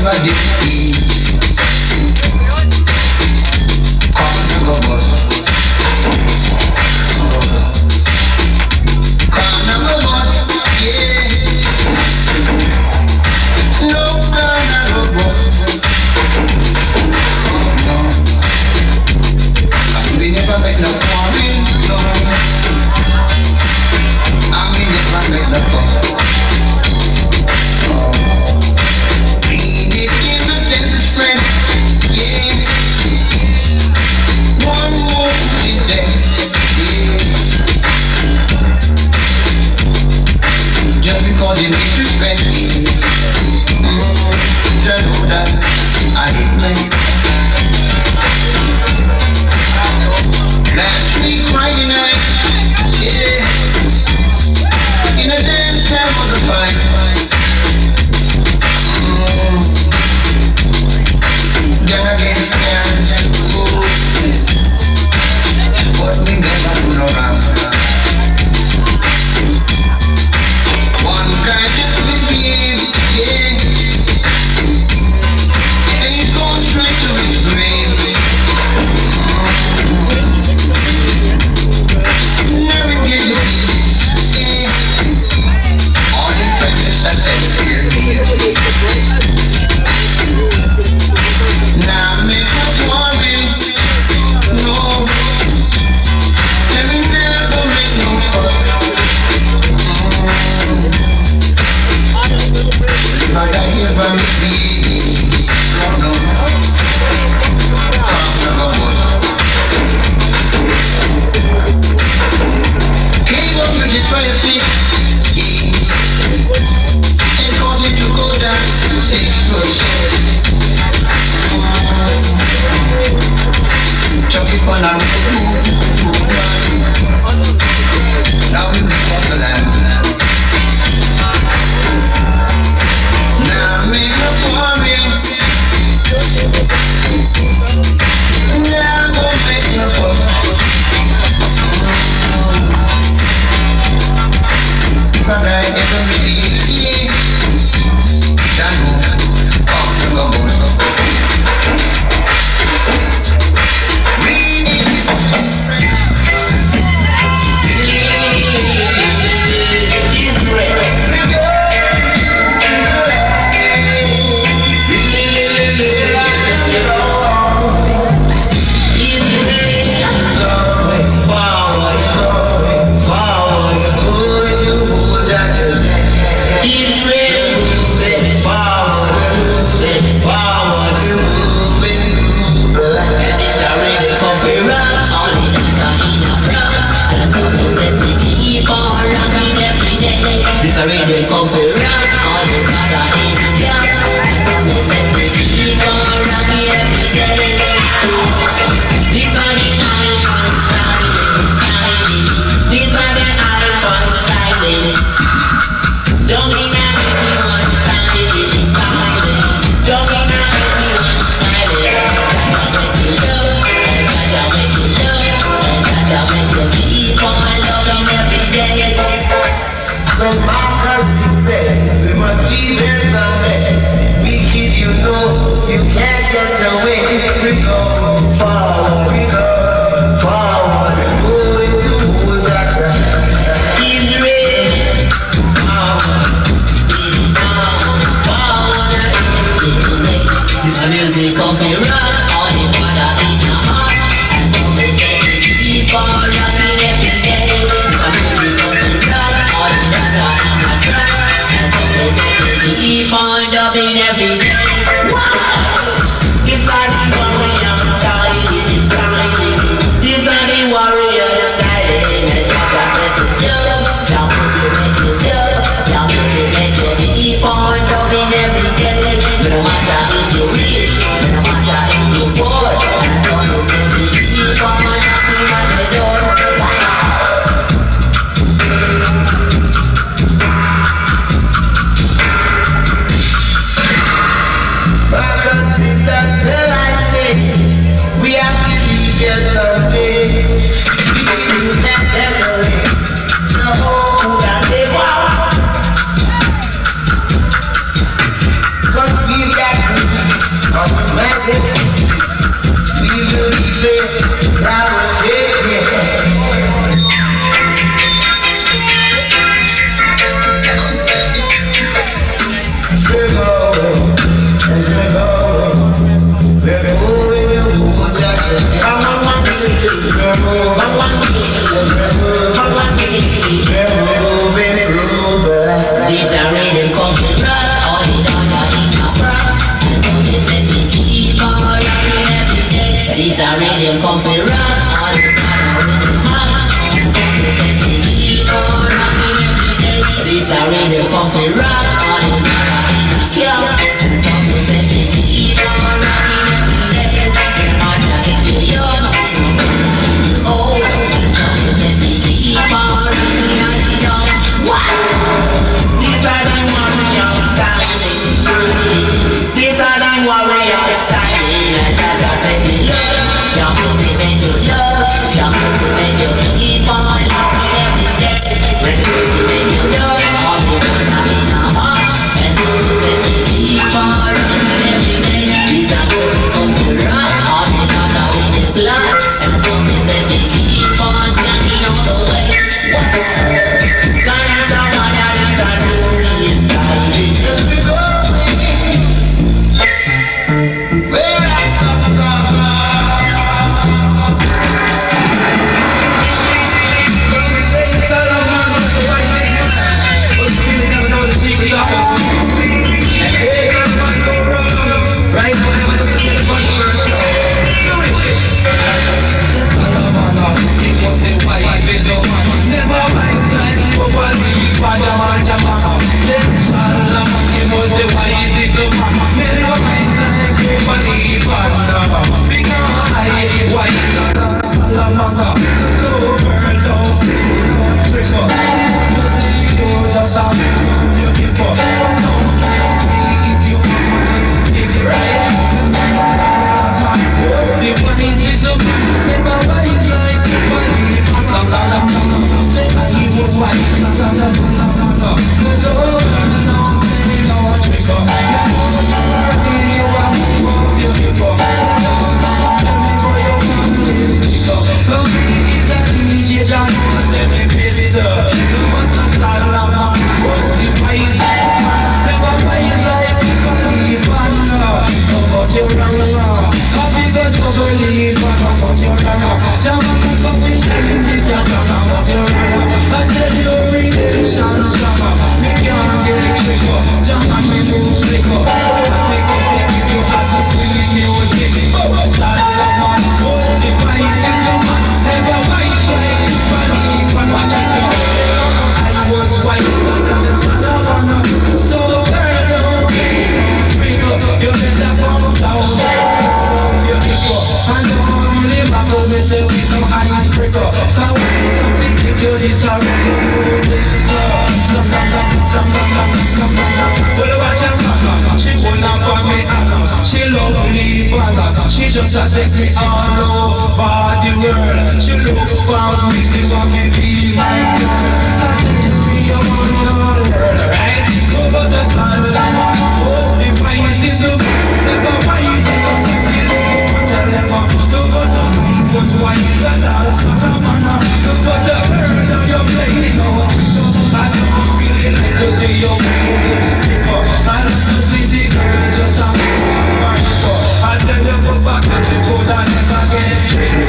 Cause we got She just a take me all over the world. She look about me, she want me be my girl. I take me around the world, right? Over the sun, what's the prices of the prices of the lemon? Look at the what's white, that's all summer. Look at the birds on your place, I don't really like to see your moves stick up. I love to see the girl just a I tell you go back and you go down and again.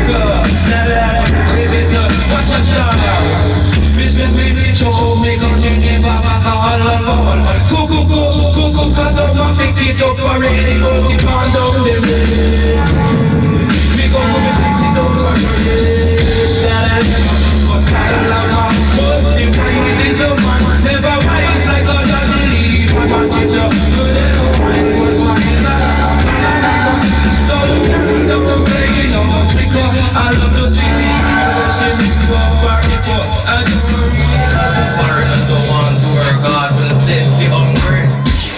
Watch us down. Business baby show make on you never all fall. Cuckoo, cause I'm not pick it up already. Go keep on down the road. We go move it, fix it up already. What's that? But the price is a man. Never rise like a daddy leave. I want you to good and wine was mine. I love to see me watching you party for I do foreigners go on to where God will send the upgrade.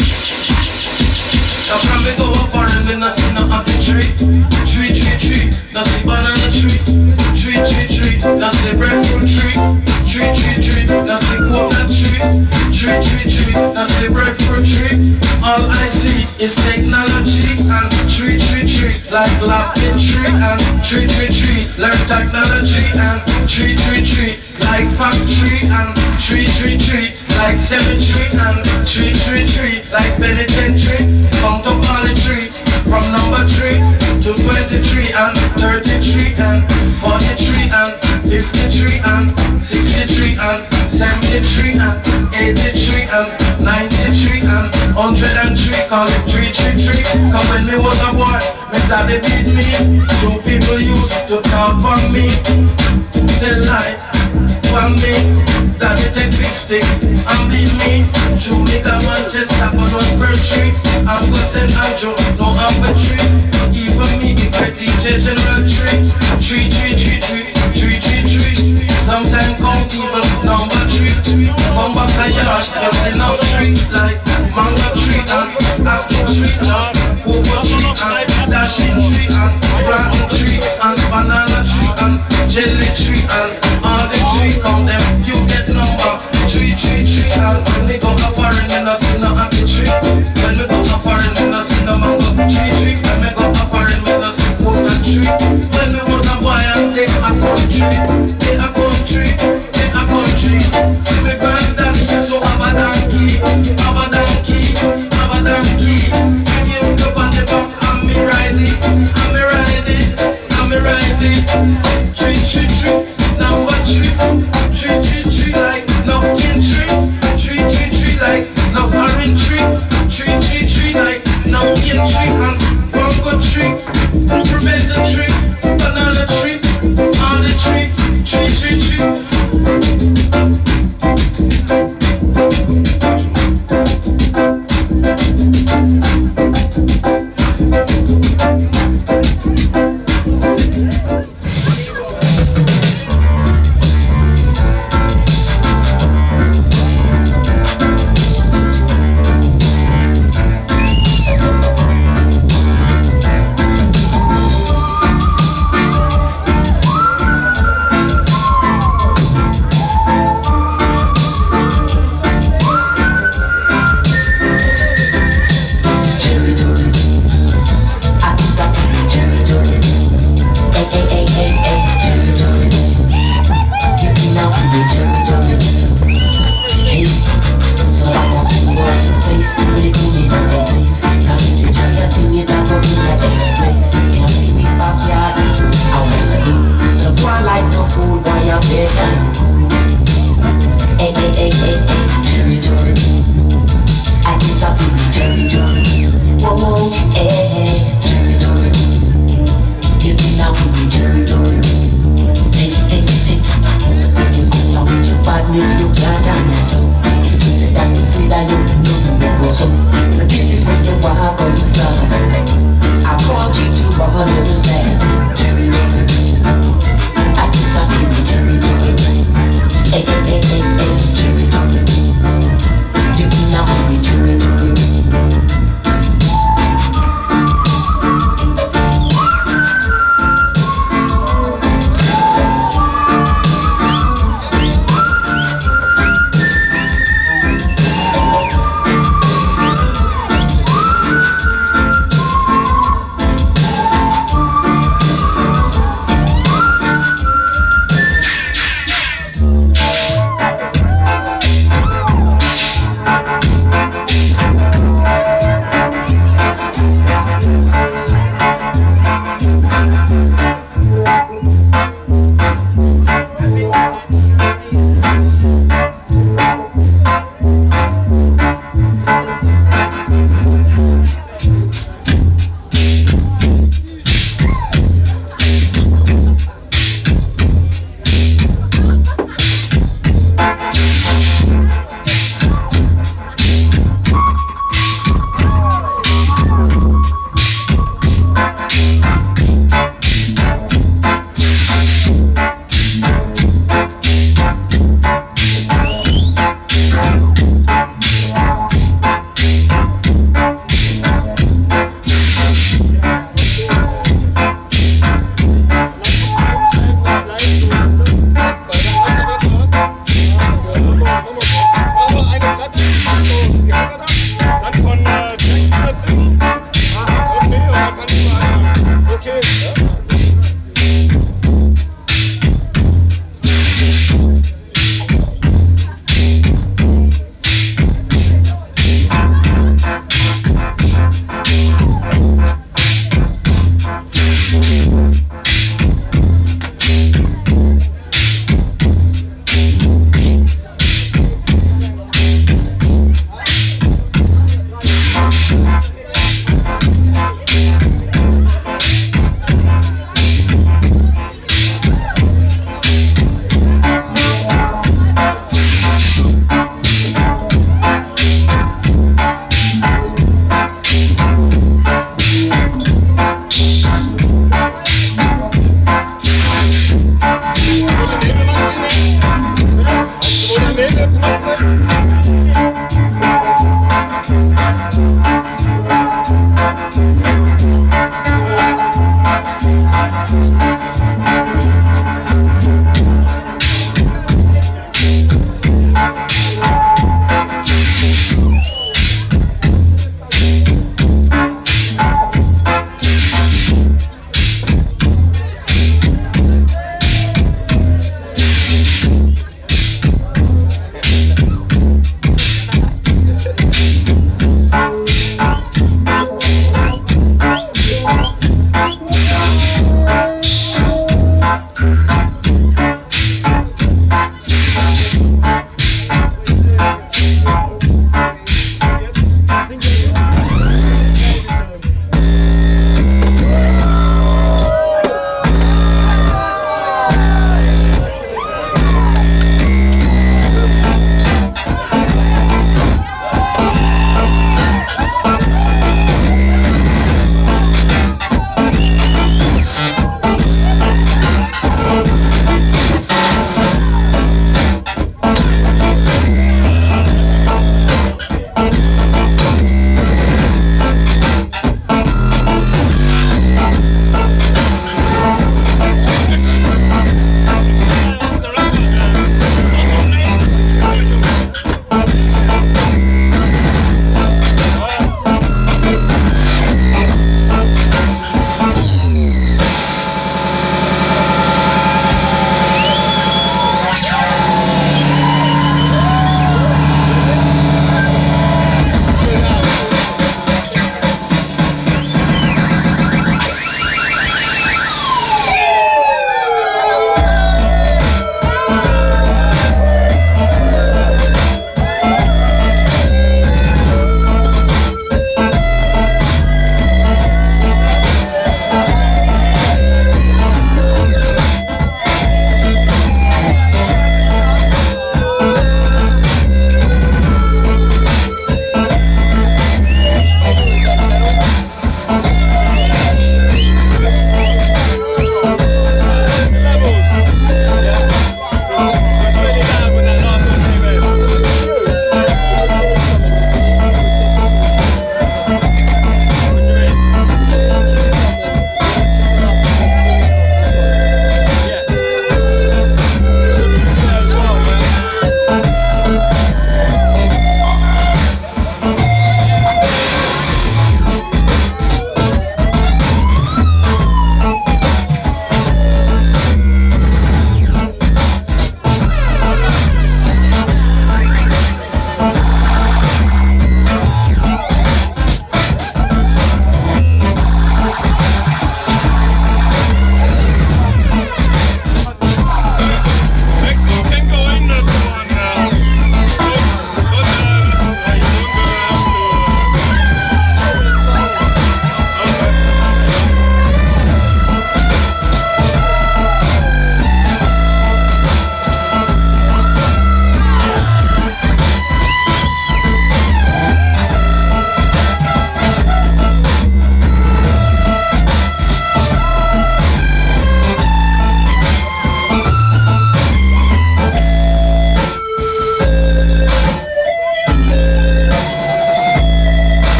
Now from me go up foreign when I see no apple tree. Tree, now see banana tree. Tree, now see breadfruit tree. Tree, now see coconut tree, tree, now see breadfruit tree. All I see is technology and tree, like lapid tree and tree, learn technology and tree, like factory and tree, like cemetery and tree, like penitentiary. Come to polytree from number 3 to 23 and 33 and 43 and 53 and 63 and 73 and 83 and 93 and 103. Call it 333. Cause when me was a boy, my daddy beat me. Two people used to talk for me. They lie for me. Daddy take big stick and beat me. Jamaica, Manchester, but not Birchtree. I'm gonna send Andrew, no Amber tree. Even me, the great DJ General tree. Tree. Sometimes count even number 3. Come back a yard, you see now tree. Like mango tree and apple tree and cocoa tree and dashing tree and rotten tree and banana tree and jelly tree and all the tree. Count them, you get number 3. And when we go up foreign, you not see no apple tree. When we go up foreign, you not see no mango tree. When we go up foreign, we not see coconut tree. When we was a boy and they a country. My granddaddy used to have a donkey. And he used to pan the back and me ride it. Tree, number 3. Tree, like no king tree. Tree, like no orange tree. Tree, like no king tree and mango tree. Prevent